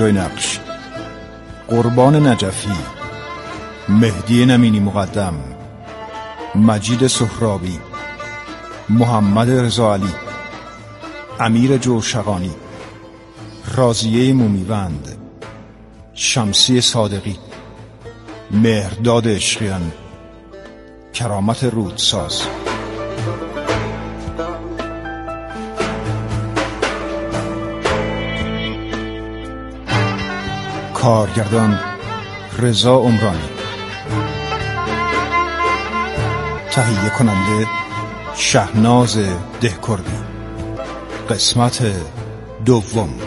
اجرای نقش: قربان نجفی، مهدی نمینی مقدم، مجید سهرابی، محمد رضا علی، امیر جوشقانی، راضیه مومیوند، شمسی صادقی، مهرداد عشقیان، کرامت رودساز. کارگردان رضا عمرانی. تهیه کننده شهناز دهکردی. قسمت دوم.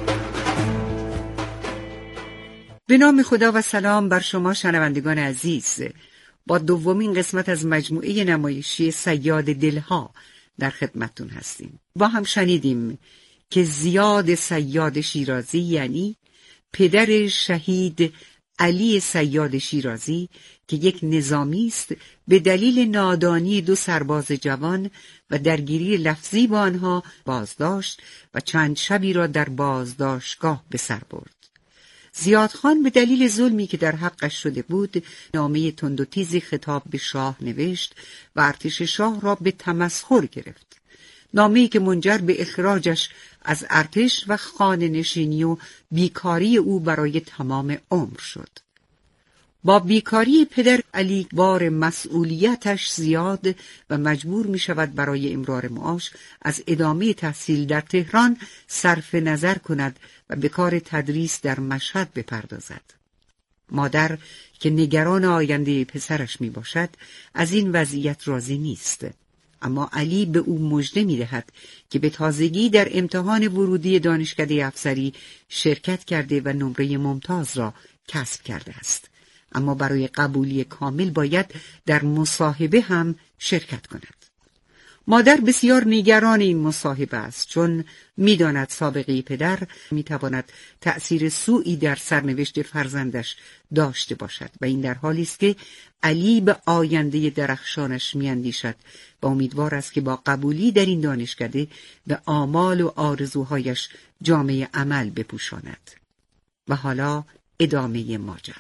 به نام خدا و سلام بر شما شنوندگان عزیز. با دومین قسمت از مجموعه نمایشی صیاد دلها در خدمتتون هستیم. با هم شنیدیم که زیاد صیاد شیرازی، یعنی پدر شهید علی صیاد شیرازی که یک نظامی است، به دلیل نادانی دو سرباز جوان و درگیری لفظی با آنها بازداشت و چند شبی را در بازداشتگاه به سر برد. زیادخان به دلیل ظلمی که در حقش شده بود نامه تند و تیزی خطاب به شاه نوشت و ارتش شاه را به تمسخر گرفت. نامه‌ای که منجر به اخراجش از ارتش و خانه نشینی و بیکاری او برای تمام عمر شد. با بیکاری پدر علی بار مسئولیتش زیاد و مجبور می شود برای امرار معاش از ادامه تحصیل در تهران صرف نظر کند و به کار تدریس در مشهد بپردازد. مادر که نگران آینده پسرش می باشد از این وضعیت راضی نیست، اما علی به او مژده می دهد که به تازگی در امتحان ورودی دانشکده افسری شرکت کرده و نمره ممتاز را کسب کرده است، اما برای قبولی کامل باید در مصاحبه هم شرکت کند. مادر بسیار نگران این مصاحبه است، چون می‌داند سابقه پدر می‌تواند تأثیر سوئی در سرنوشت فرزندش داشته باشد و این در حالی است که علی به آینده درخشانش می‌اندیشد و امیدوار است که با قبولی در این دانشکده به آمال و آرزوهایش جامه عمل بپوشاند. و حالا ادامه ماجرا.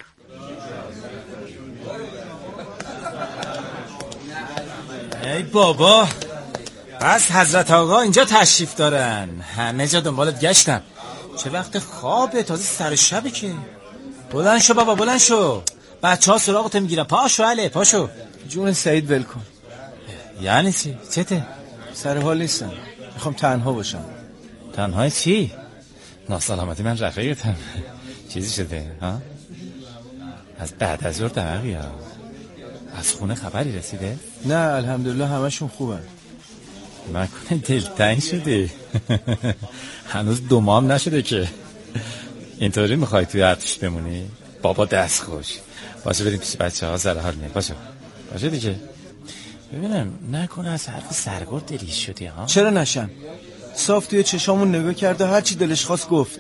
ای بابا، بس حضرت آقا اینجا تشریف دارن، همه جا دنبالت گشتم. چه وقت خوابه؟ تازه سر شبه که. بلند شو بابا، بلند شو، بچه ها سراغت میگیرن. پاشو علی، پاشو. جون سعید ول کن. یعنی چی؟ چته؟ سر حال نیستم، میخوام تنها باشم. تنهای چی؟ ناسلامتی من رفیقتم. چیزی شده ها؟ از بعد از ظهر دماغی ها. از خونه خبری رسیده؟ نه الحمدلله همشون خوبن. نکنه دلتنگ شدی؟ هنوز 2 ماه نشده که. اینطوری میخوای توی ارتش بمونی؟ بابا دست خوش. باشه بریم پیش بچه ها، سر حال میاد. باشه دیگه. ببینم نکنه از حرف سرگرد دلیش شدی ها؟ چرا نشم؟ صاف توی چشامون نگاه کرده، هرچی دلش خواست گفت.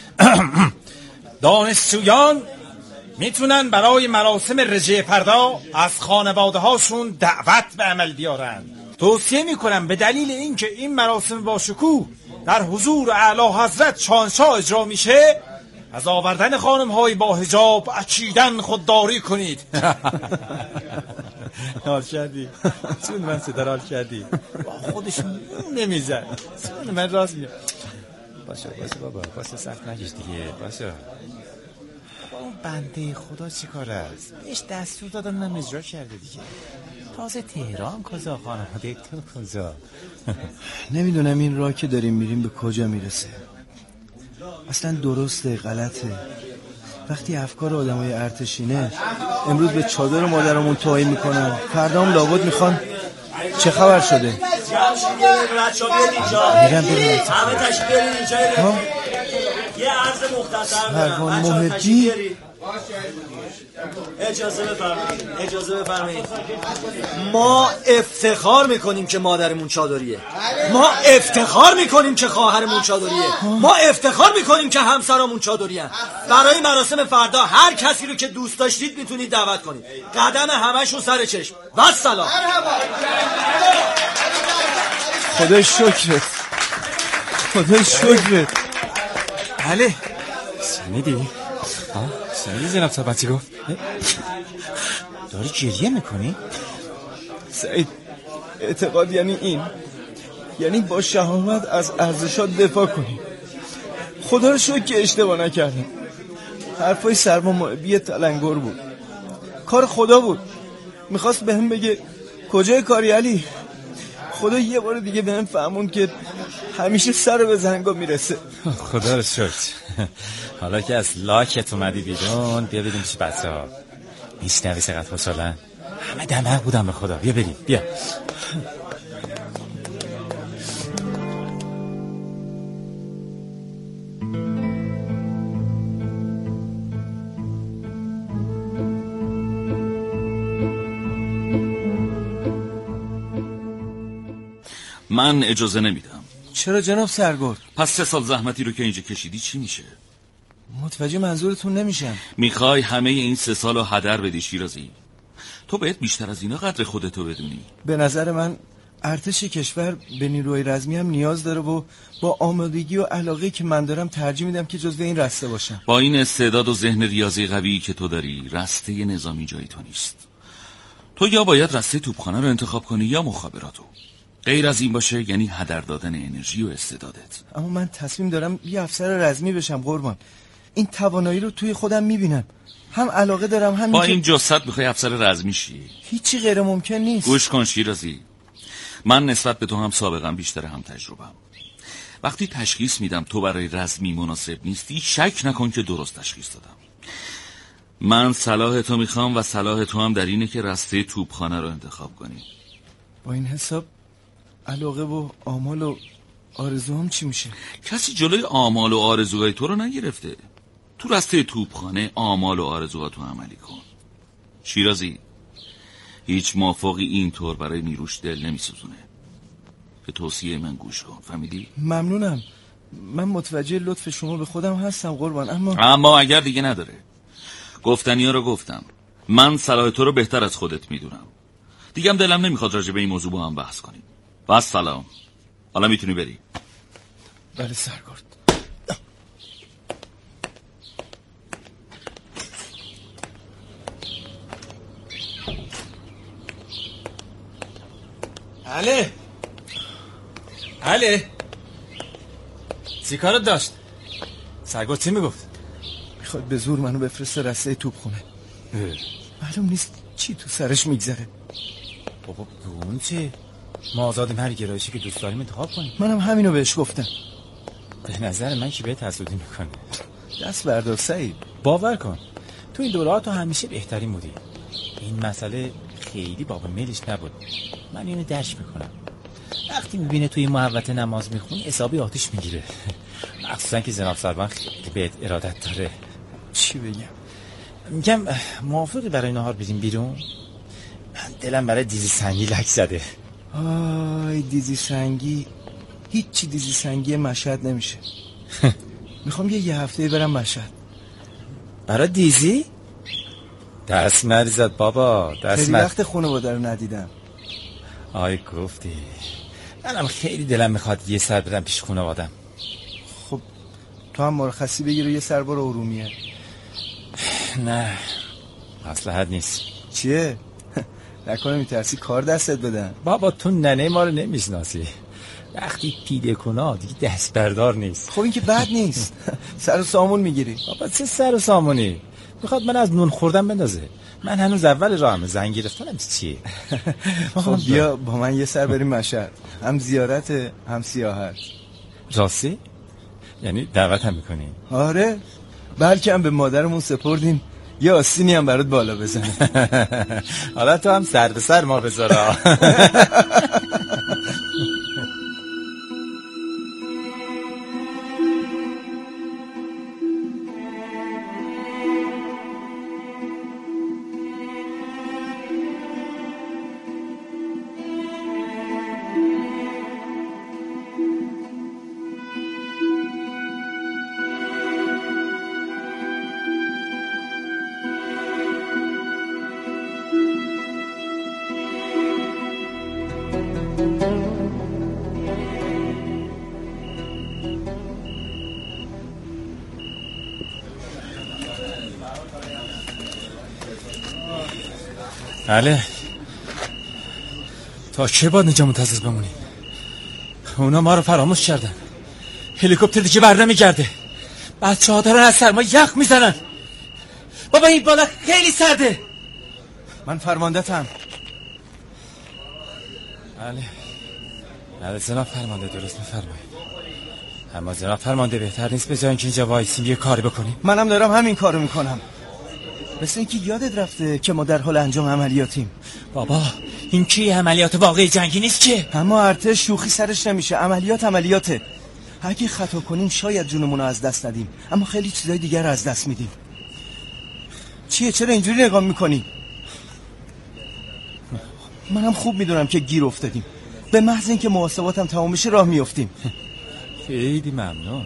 دانشجویان میتونن برای مراسم رجعه پردا از خانواده هاشون دعوت به عمل بیارن. توصیه میکنم به دلیل اینکه این مراسم با شکوه در حضور اعلی حضرت شاهنشاه اجرا میشه، از آوردن خانم های با حجاب اکیداً خودداری کنید. حال کردی؟ چون من صدرال کردی؟ با خودش نمیزن. چون من راست میگم. باشه بابا، باشه سخت نگیش دیگه. باشه اون بنده خدا چی کار است؟ بهش دستور دادن من اجرا کرده دیگه. تازه تهران کجا، خانواده تو کجا؟ نمیدونم این راه که داریم میریم به کجا میرسه. اصلا درسته غلطه؟ وقتی افکار آدمای ارتشینه امروز به چادر مادرمون توهین میکنن، فردا هم لابد میخوان. چه خبر شده؟ میرم ببینید همه تشکیل اینجا. یه عرض مختصر پروان محبی. اجازه بفرمایید. ما افتخار میکنیم که مادرمون چادریه، ما افتخار میکنیم که خواهرمون چادریه، ما افتخار میکنیم که همسرامون چادریه. برای مراسم فردا هر کسی رو که دوست داشتید میتونید دعوت کنید. قدم همشون سر چشم. و سلام. خدا شکرت. بله شنیدی جناب صاحب چی گفت؟ داری گریه میکنی؟ سعید، اعتقاد یعنی این، یعنی با شهامت از ارزشات دفاع کنی. خدا رو شکر که اشتباه نکردم. حرفای سرمایه‌بی تلنگر بود، کار خدا بود. میخواست بهم بگه کجای کاری علی. خدا یه بار دیگه بهم فهموند که همیشه سر به زنگا میرسه. خدا رو شکر. حالا که از لاکت اومدی بیرون، بیا بریم پیش بچه‌ها. میشنوی چقدر خوشحالن؟ همه دماغ بودن به خدا. بیا بریم، بیا. من اجازه نمیدم. چرا جناب سرگرد؟ پس 3 سال زحمتی رو که اینجا کشیدی چی میشه؟ متوجه منظورتون نمیشم. میخوای همه این 3 سالو هدر بدی شیرازی؟ تو باید بیشتر از اینا قدر خودتو بدونی. به نظر من ارتش کشور به نیروی رزمی هم نیاز داره و با آمادگی و علاقه‌ای که من دارم ترجیح میدم که جزو این رسته باشم. با این استعداد و ذهن ریاضی قوی که تو داری، رسته نظامی جای تو نیست. تو یا باید رسته توپخانه رو انتخاب کنی یا مخابراتو. غیر از این باشه یعنی هدر دادن انرژی و استعدادت. اما من تصمیم دارم یه افسر رزمی بشم قربان. این توانایی رو توی خودم میبینم. هم علاقه دارم هم با این جسد میخوای افسر رزمی شی؟ هیچی غیر ممکن نیست. گوش کن شیرازی، من نسبت به تو هم سابقم بیشتر هم تجربم. وقتی تشخیص میدم تو برای رزمی مناسب نیستی، شک نکن که درست تشخیص دادم. من صلاح تو میخوام و صلاح تو هم در اینه که رسته توپخانه رو انتخاب کنی. با این حساب علاقه و آمال و آرزوام چی میشه؟ کسی جلوی آمال و آرزوهای تو رو نگرفته. تو رسته توپخانه آمال و آرزوهاتو عملی کن. شیرازی، هیچ موافقی اینطور برای نیروش دل نمیسوزونه. به توصیه من گوش کن، فهمیدی؟ ممنونم. من متوجه لطف شما به خودم هستم قربان، اما اگر دیگه نداره. گفتنی ها رو گفتم. من صلاح تو رو بهتر از خودت میدونم. دیگه هم دلم نمیخواد راجع به این موضوع با هم بحث کنیم. بس سلام. حالا میتونی بری. بله سرگرد. علی چی کارت داشت؟ سرگرد چی میگفت؟ میخواد به زور منو بفرسته رسته توپخونه. معلوم نیست چی تو سرش میگذره. بابا اون چه؟ ما آزادیم هر گرایشی که دوست داریم انتخاب کنیم. منم همینو بهش گفتم. به نظر من که بهت حسودی میکنه. دست بردار سعید. باور کن تو این دوره‌ها تو همیشه بهترین بودی. این مسئله خیلی باب میلش نبود. من اینو درک میکنم. وقتی میبینه توی محوطه نماز میخونی حسابی آتیش میگیره. مخصوصا که جناب سروان خیلی بهت ارادت داره. چی بگم؟ میگم موافقی برای نهار بریم بیرون؟ من دلم برای دیزی سنگی لک زده. آی دیزی سنگی، هیچی دیزی سنگی مشهد نمیشه. میخوام یه هفته برم مشهد. برای دیزی؟ دست نریزد بابا، خیلی وقت خانواده رو ندیدم. آی گفتی. منم خیلی دلم میخواد یه سر برم پیش خانوادم. خب تو هم مرخصی بگیر و یه سر برو ارومیه. نه مصلحت نیست. چیه؟ نکنه میترسی کار دستت بدن؟ بابا تو ننه ما رو نمیشناسی. وقتی پیده کنا دیگه دست بردار نیست. خب این که بد نیست. سر و سامون میگیری. بابا چه سر و سامونی؟ میخواد من از نون خوردم بندازه. من هنوز اول راهم، زنگ گرفتنم چیه؟ خب بیا با من یه سر بریم مشهد. هم زیارت هم سیاحت. راستی؟ یعنی دعوت هم میکنی؟ آره، بلکه هم به مادرمون سپردیم یه آستینی هم برات بالا بزنه. حالا تو هم سر به سر ما بذارا. بله. تا چه باید اینجا منتظر بمونیم؟ اونا ما رو فراموش کردن. هلیکوپتر دیگه بر نمیگرده. بچه‌ها دارن از سرما یخ میزنن. بابا این بالا خیلی سرده. من فرمانده‌ام. بله جناب فرمانده، درست میفرمایید. اما جناب فرمانده بهتر نیست به جای اینکه اینجا وایسیم یه کاری بکنیم؟ منم دارم همین کارو میکنم. مثل اینکه یادت رفته که ما در حال انجام عملیاتیم. بابا این کی عملیات واقعی جنگی نیست که؟ اما ارتش شوخی سرش نمیشه. عملیاته. اگه خطا کنیم شاید جونمون رو از دست ندیم، اما خیلی چیزای دیگر رو از دست میدیم. چیه؟ چرا اینجوری نگاه میکنی؟ منم خوب میدونم که گیر افتادیم. به محض اینکه محاسباتم تمام بشه راه میافتیم. خیلی ممنون.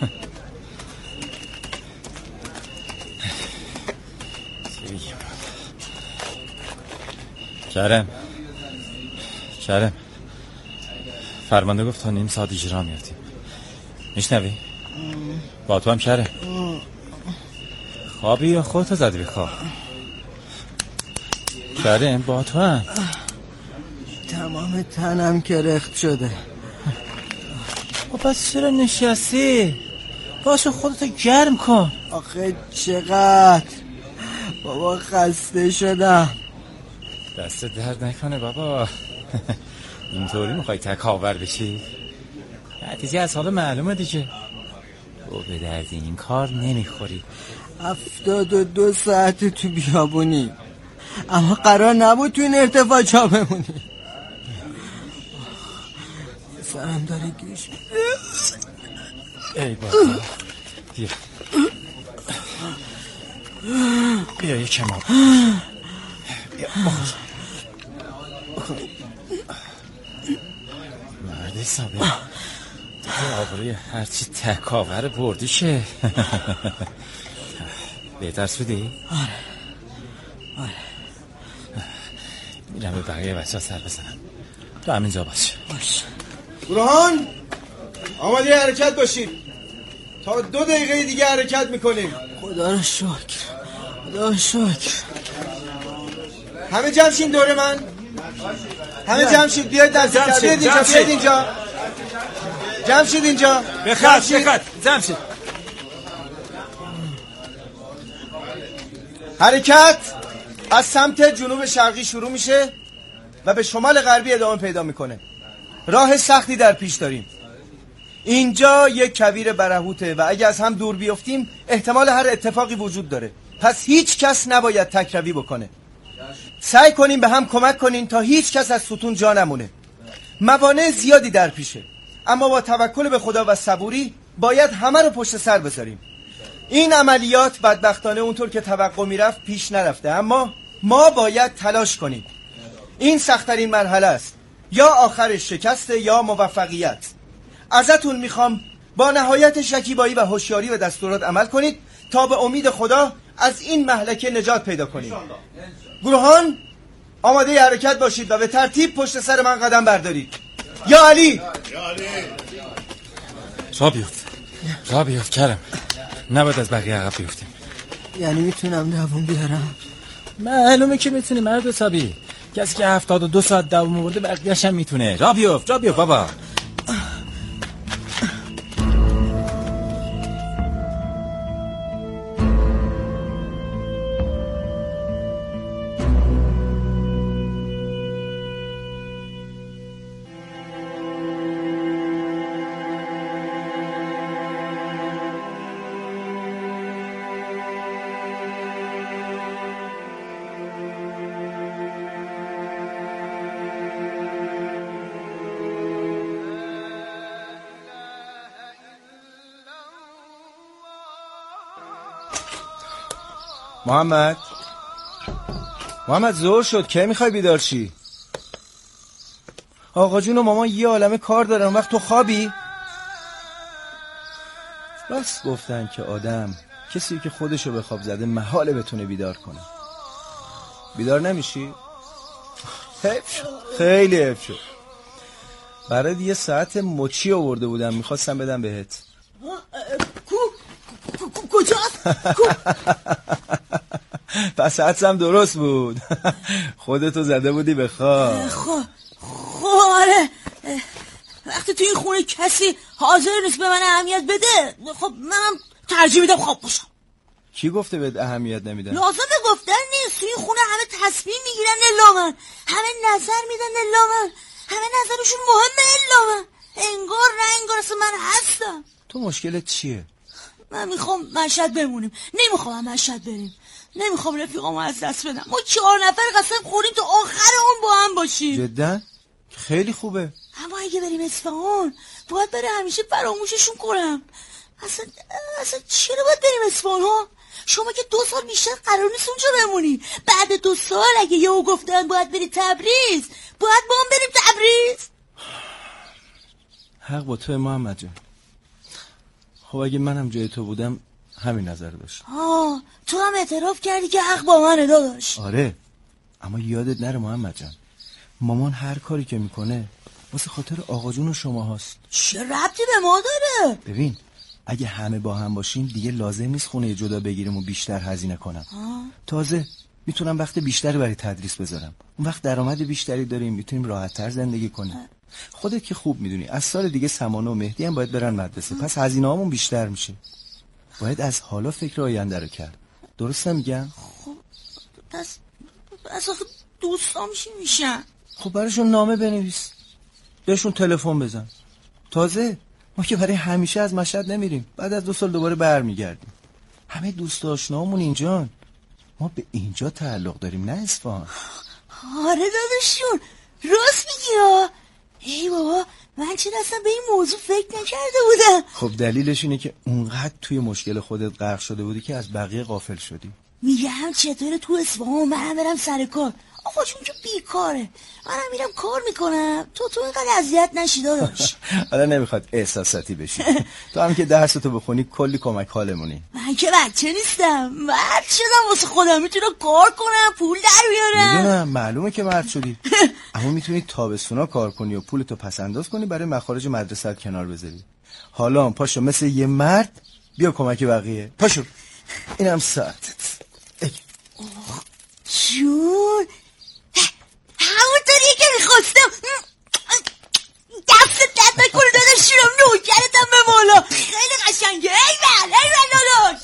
کرم فرمانده گفت تا نیم ساعت دیگه راه میافتیم. میشنوی؟ با تو هم کرم. خوابی یا خودتو زدی به خواب؟ کرم با تو هم. تمام تنم کرخت شده. پس چرا نشستی؟ باشو خودتو گرم کن. آخه چقدر بابا خسته شدم. دست درد نکنه بابا. اینطوری میخوای تکاور بشی؟ نتیجه از حالا معلومه دیگه. تو به درد این کار نمیخوری. 72 ساعت تو بیابونی، اما قرار نبود تو این ارتفاع جا بمونی. سرم داره گیش. ای بابا بیا یکم آب. بیا مرد حسابه دیگه آبروی هرچی تکاور بردی که. بهتر شدی؟ آره میرم به بقیه بچه ها سر بزنم. تو همینجا باش. برهان آماده حرکت باشید. تا 2 دقیقه دیگه حرکت میکنیم. خدا رو شکر. همه جمع شین دور من. همه جمع شید. بیاید در بیاید اینجا. جمع شید اینجا. بخط جمع شید. حرکت از سمت جنوب شرقی شروع میشه و به شمال غربی ادامه پیدا میکنه. راه سختی در پیش داریم. اینجا یک کویر برهوته و اگه از هم دور بیفتیم احتمال هر اتفاقی وجود داره. پس هیچ کس نباید تکروی بکنه. سعی کنیم به هم کمک کنین تا هیچ کس از ستون جا نمونه. موانع زیادی در پیشه، اما با توکل به خدا و صبوری باید همه رو پشت سر بذاریم. این عملیات بدبختانه اونطور که توقع میرفت پیش نرفته، اما ما باید تلاش کنیم. این سخت‌ترین مرحله است. یا آخرش شکسته یا موفقیت. ازتون میخوام با نهایت شکیبایی و هوشیاری و دستورات عمل کنید تا به امید خدا از این مهلکه نجات پیدا کنید. گروهان آماده حرکت باشید و به ترتیب پشت سر من قدم بردارید. یا علی را بیفت کرم. نباید از بقیه عقب بیفتیم. یعنی میتونم دووم بیارم؟ معلومه که میتونی مرد حسابی. کسی که 72 ساعت دووم آورده بقیه‌اش هم میتونه. را بیفت بابا. محمد ظهر شد، که میخوای بیدار شی؟ آقا جون و مامان یه عالمه کار دارن، وقت تو خوابی؟ راست گفتن که آدم کسی که خودشو به خواب زده محاله بتونه بیدار کنه. بیدار نمیشی؟ خیلی حیف شد. برای یه ساعت مچی آورده بودم، میخواستم بدم بهت. کجاست؟ پس حدسم درست بود. خودتو زده بودی به خواب. خب آره، وقتی تو این خونه کسی حاضر نیست به من اهمیت بده، خب منم ترجیح میدم خواب باشم. کی گفته بهت اهمیت نمیدن؟ لازم به گفتن نیست. تو این خونه همه تصمیم میگیرن الا من، همه نظر میدن الا من، همه نظرشون مهمه الا من. انگار نه انگار اصلا من هستم. تو مشکلت چیه؟ من میخوام مشهد بمونیم، نمیخوام مشهد بریم، نمیخوام رفیقامو از دست بدم. ما 4 نفر قسم خوریم تا آخر اون با هم باشیم. جدا؟ خیلی خوبه. اما اگه بریم اصفهان باید برای همیشه فراموششون کنم. اصلا چرا باید بریم اصفهان ها؟ شما که 2 سال بیشتر قرار نیست اونجا بمونی. بعد 2 سال اگه یهو گفتن باید بری تبریز، باید با هم بریم تبریز. حق با تو محمد جان. خب اگه منم جای تو بودم همین نظر داشت. تو هم اعتراف کردی که حق با منه داداش. آره، اما یادت نره محمد جان، مامان هر کاری که میکنه واسه خاطر آقا جون و شما هاست. چه ربطی به ما داره؟ ببین اگه همه با هم باشیم دیگه لازم نیست خونه جدا بگیریم و بیشتر هزینه کنم. تازه میتونم وقت بیشتری برای تدریس بذارم. اون وقت درآمد بیشتری داریم، میتونیم راحت‌تر زندگی کنیم. خودت که خوب میدونی از سال دیگه سمانه و مهدی هم باید برن مدرسه، پس هزینه‌هامون بیشتر میشه. باید از حالا فکر آینده رو کرد. درست نمیگم؟ خب پس آخه دوستام چی میشن؟ خب براشون نامه بنویس، بهشون تلفن بزن. تازه ما که برای همیشه از مشهد نمیریم، بعد از 2 سال دوباره برمیگردیم. همه دوست آشنامون اینجان. ما به اینجا تعلق داریم نه اصفهان. آره داداشون راست میگی ها. ای بابا من چه اصلا به این موضوع فکر نکرده بودم. خب دلیلش اینه که اونقدر توی مشکل خودت غرق شده بودی که از بقیه غافل شدی. میگم چطوره تو اصفهان منم برم سر کار، آقا چون که بیکاره، منم میرم کار میکنم، تو اینقدر اذیت نشی داداش. حالا نمیخواد احساساتی بشی. تو هم که درستو بخونی کلی کمک حالمونی. من که بچه نیستم، مرد شدم واسه خودم، میتونم کار کنم پول در بیارم. میدونم معلومه که مرد شدی، اما میتونی تابستونا کار کنی و پولتو پس انداز کنی برای مخارج مدرسه کنار بذاری. حالا پاشو مثل یه مرد بیا کمک بقیه. پاشو اینم ساعتت. جون همونطوریه که میخواستم. دستت درد نکنه داداشم، نوکرتم به مولا، خیلی قشنگه. ایول داداش.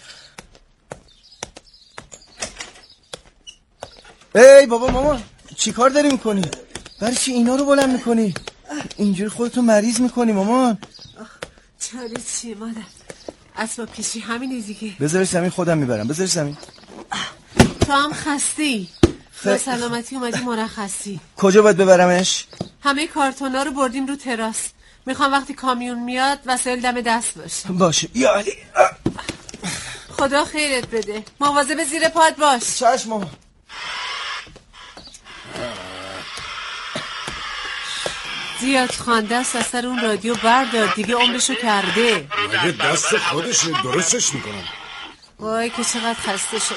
ای بابا مامان چی کار داری میکنی؟ برای چی اینا رو بلند میکنی؟ اینجوری خودتو مریض میکنی مامان. چاره چیه مادر؟ اسباب کشی همینه دیگه. بذارش زمین، خودم میبرم. بذارش زمین. تو هم خستی؟ با سلامتی اومدی مرخصی. کجا باید ببرمش؟ همه کارتونا رو بردیم رو تراس. میخوام وقتی کامیون میاد وسایل دم دست باشه. باشه یا علی. خدا خیرت بده، مواظب زیر پات باش. چشم مامان. زیاد خان دست از سر اون رادیو بردار دیگه، عمرشو کرده. مگه دست خودشه، درستش میکنم. وای که چقدر خسته شد.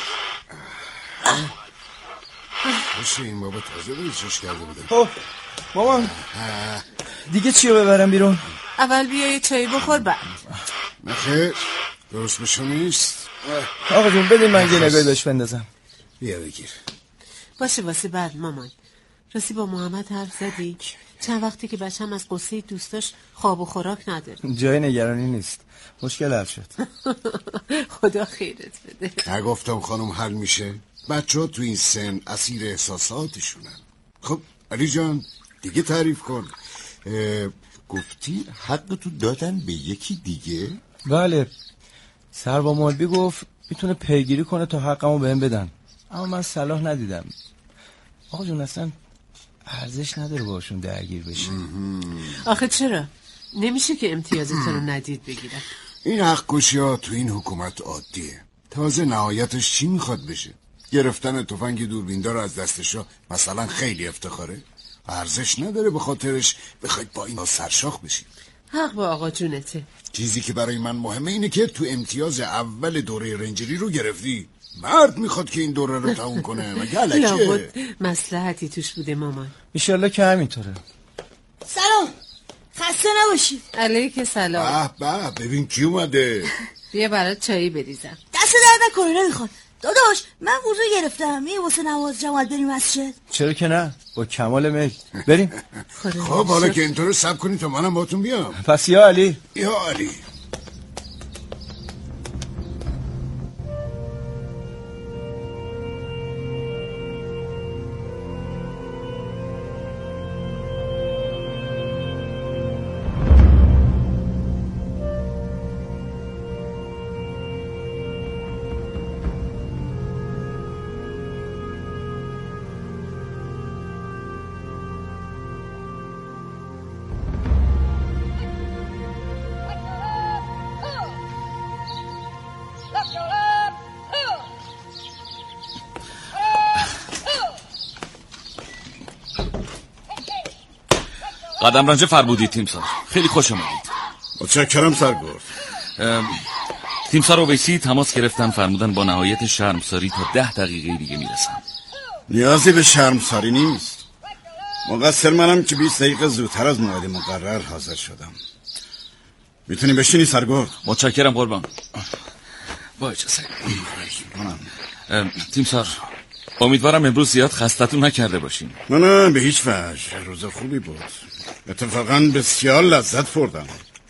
باشه این بابا تازه داری چش کرده بوده. خب مامان دیگه چیو ببرم بیرون؟ اول بیا یه چایی بخور بعد. نخیر درست بشه نیست. آقا جون بدین من یه نگاهی بهش بندازم. بیا بگیر. باشه واسه بعد مامان. راستی با محمد حرف زدی؟ چند وقتی که بچم از قصه دوستاش خواب و خوراک نداره. جای نگرانی نیست، مشکل حل شد. خدا خیرت بده. نگفتم خانم حل میشه؟ بچه ها تو این سن اسیر احساساتشونن. خب علی جان دیگه تعریف کن. گفتی حق تو دادن به یکی دیگه؟ بله، سروا مولبی گفت میتونه پیگیری کنه تا حقمو بهم بدن، اما من صلاح ندیدم. آقا جون اصلا ارزش نداره باشون درگیر بشی. آخه چرا؟ نمیشه که امتیازتون رو ندید بگیرن. این حق کشی ها تو این حکومت عادیه. تازه نهایتش چی میخواد بشه؟ گرفتن تفنگ دوربیندار از دستشا مثلا خیلی افتخاره؟ ارزش نداره به خاطرش بخواید با این سرشاخ بشید. حق با آقا جونته. چیزی که برای من مهمه اینه که تو امتیاز اول دوره رنجری رو گرفتی. مرد میخواد که این دوره رو تموم کنه، مگه علکیه؟ لابد مصلحتی توش بوده مامان. ایشالله که همینطوره. سلام، خسته نباشید. علیک سلام. به ببین کی اومده. بیا برات چایی بریزم. دست دست در نکنه نمیخواد. داداش من وضو گرفتم، یه واسه نماز جماعت بریم مسجد. چرا که نه، با کمال میل بریم. خب حالا که اینطور صبر کنید تا منم باتون بیام. پس یا علی. یا علی. قدم رنج فرمودید تیمسار، خیلی خوش آمدید. متشکرم سرگرد. تیمسار اویسی تماس گرفتن، فرمودن با نهایت شرمساری تا 10 دقیقه دیگه میرسم. نیازی به شرمساری نیست، مقصر منم که 20 دقیقه زودتر از موعد مقرر حاضر شدم. میتونی بشینی سرگرد؟ متشکرم قربان. با اجازه. تیمسار امیدوارم امروز زیاد خستتون نکرده باشین. نه به هیچ وجه، روز خوبی بود، اتفاقا بسیار لذت بردم.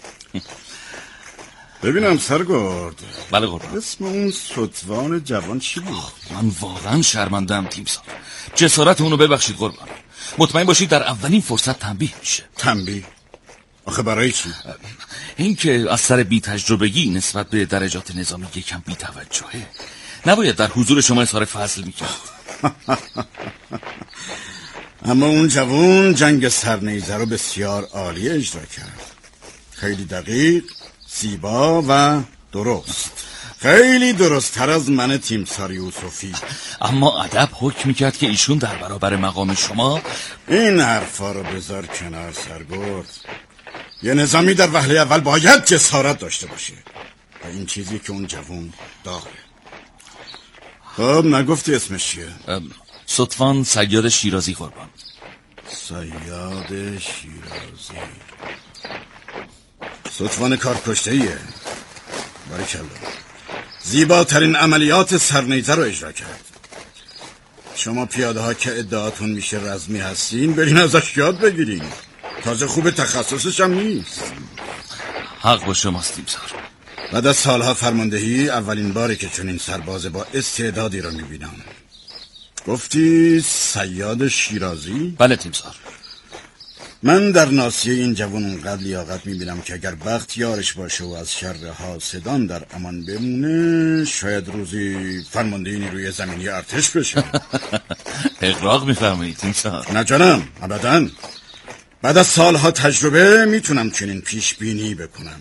ببینم سرگرد. بله قربان. اسم اون ستوان جوان چی بود؟ من واقعا شرمندم تیمسار، جسارت اونو ببخشید قربان. مطمئن باشید در اولین فرصت تنبیه میشه. تنبیه؟ آخه برای چی؟ این که از سر بی تجربگی نسبت به درجات نظامی یکم بی توجهه، نباید در حضور شما اظهار فضل میکرد. اما اون جوان جنگ سرنیزه رو بسیار عالی اجرا کرد، خیلی دقیق، زیبا و درست، خیلی درست‌تر از من تیمسار یوسفی. اما ادب حکم میکرد که ایشون در برابر مقام شما. این حرفا رو بذار کنار سرگرد. یه نظامی در وهله اول باید جسارت داشته باشه و این چیزی که اون جوان داره. خب نگفتی اسمش چیه؟ ستوان صیاد شیرازی قربان. صیاد شیرازی، ستوان کارکشته‌ایه. باریکلا، زیباترین عملیات سرنیزه رو اجرا کرد. شما پیاده ها که ادعاتون میشه رزمی هستین، برین ازش یاد بگیرین. تازه خوب تخصصش هم نیست. حق با شماست تیمسار. بعد از سالها فرماندهی اولین باری که چنین سرباز با استعدادی رو میبینم. گفتی صیاد شیرازی؟ بله تیمسار. من در ناصیه این جوان اونقدر لیاقت میبینم که اگر بخت یارش باشه و از شر حاسدان در امان بمونه، شاید روزی فرمانده نیروی زمینی ارتش بشه. اغراق میفرمایید تیمسار؟ نه جانم، ابداً. بعد از سالها تجربه میتونم چنین پیش بینی بکنم.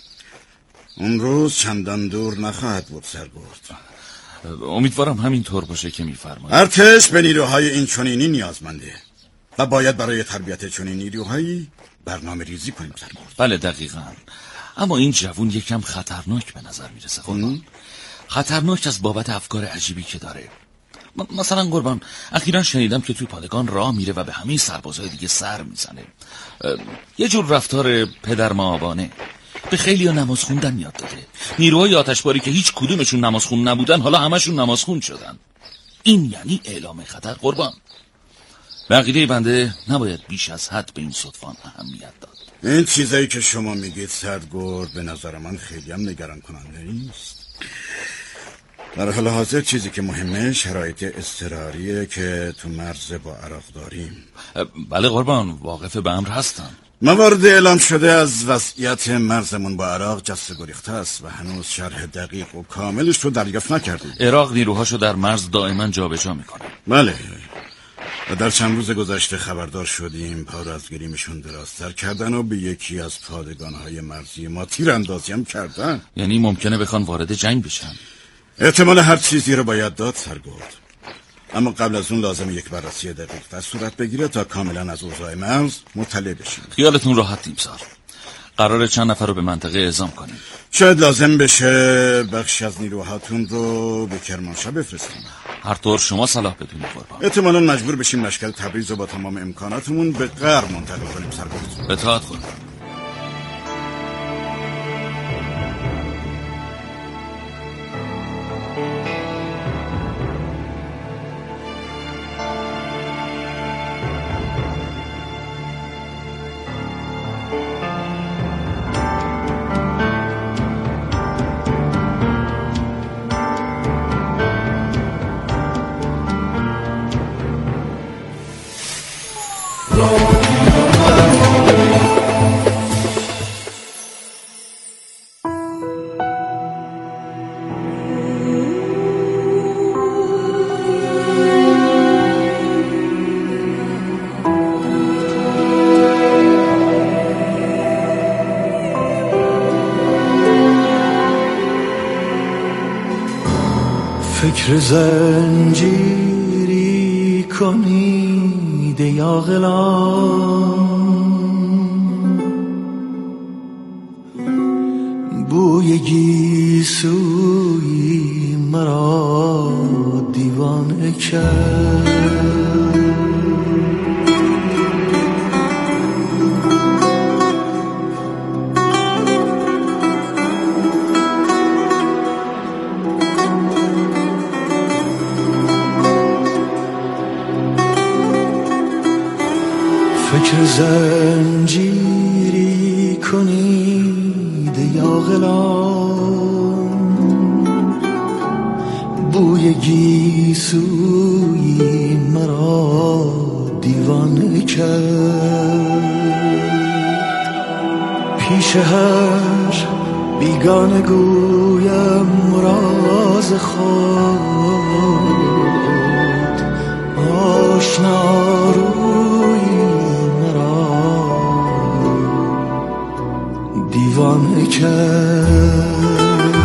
اون روز چندان دور نخواهد بود سرگرد. امیدوارم همین طور باشه که میفرمایید. ارتش به نیروهای این چنینی نیازمنده و باید برای تربیت چنین نیروهایی برنامه ریزی کنیم سرگرد. بله دقیقاً. اما این جوون یکم خطرناک به نظر میرسه قربان. خطرناک از بابت افکار عجیبی که داره. مثلا قربان، اخیراً شنیدم که توی پادگان راه میره و به همه سربازهای دیگه سر میزنه. یه جور رفتار پدر مآبانه. به خیلی‌ها نماز خوندن یاد داده. نیروهای آتشباری که هیچ کدومشون نمازخون نبودن حالا همشون نمازخون شدن. این یعنی اعلام خطر قربان. به عقیده بنده نباید بیش از حد به این ستوان اهمیت داد. این چیزایی که شما میگید سرگرد به نظر من خیلی هم نگران کننده نیست. در حال حاضر چیزی که مهمه شرایط اضطراریه که تو مرز با عراق داریم. بله قربان، واقف به امر هستم. موارد اعلام شده از وضعیت مرزمون با عراق جسته گریخته است و هنوز شرح دقیق و کاملش رو دریافت نکردیم. عراق نیروهاشو در مرز دائما جابجا میکنه. بله، و در چند روز گذشته خبردار شدیم پا از گریمشون درازتر کردن و به یکی از پادگانهای مرزی ما تیراندازی هم کردن. یعنی ممکنه بخوان وارد جنگ بشن. احتمال هر چیزی رو باید داد سرگرد، اما قبل از اون لازم یک بررسی دقیق در صورت بگیره تا کاملا از اوضاع مرز مطلع بشیم. خیالتون راحت تیمسار. قراره چند نفر رو به منطقه اعزام کنیم. شاید لازم بشه بخشی از نیروهاتون رو به کرمانشاه بفرستیم. هر طور شما صلاح بدونید قربان. احتمالاً مجبور بشیم لشکر تبریز رو با تمام امکاناتمون به غرب منتقل کنیم سرگرد. اطاعت قربان. فکر زنجیری کنید یا غلام، بوی گیسوی مرا دیوانه کرد. فکر زنجیری کنید یا غلام، بوی گیسوی مرا دیوانه کرد. پیش هر بیگانه گویم راز خود، آشنا روی دیوانه کرد.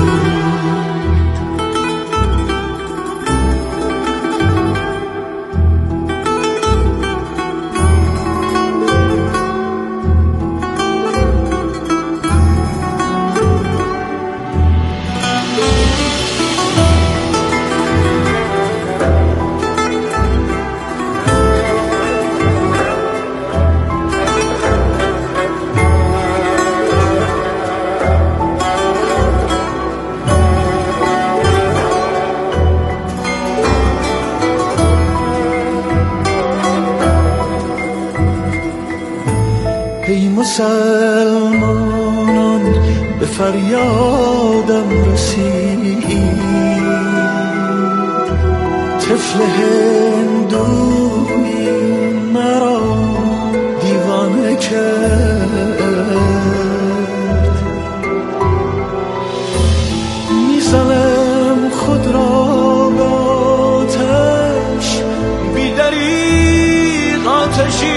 ای مسلمانان به فریادم رسید، طفل هندوی مرا دیوانه کرد. میزنم خود را به آتش، بی دریغ آتشی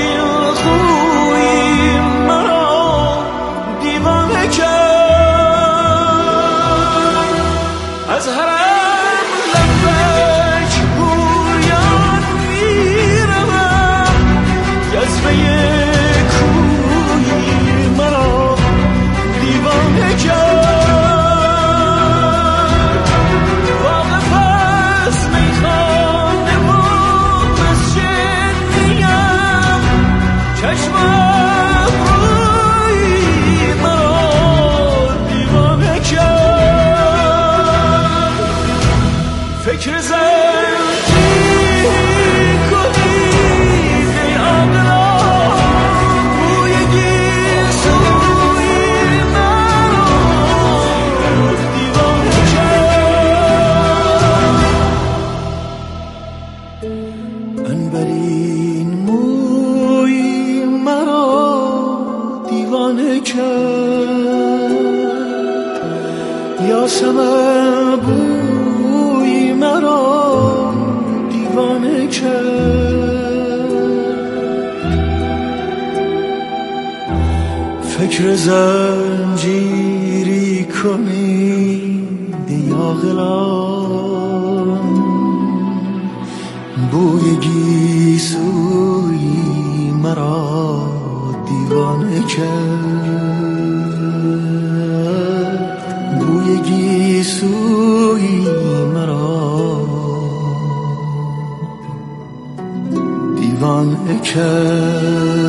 از حرم لبک گویان میروم، جذبه کوی مرا دیوانه کرد. واقف از میخانه و مسجد نیم، چشمم روی مرا دیوانه کرد. فکر زنجیری کنید ای عقلان، بوی گیسوی مرا دیوانه کرد. عنبرین موی مرا دیوانه کرد. یاسمن بوی مرا دیوانه کرد. فکر زنجیری کنید یا غلام، بوی گیسوی مرا دیوانه کرد. بوی گیسوی مرا دیوانه کرد.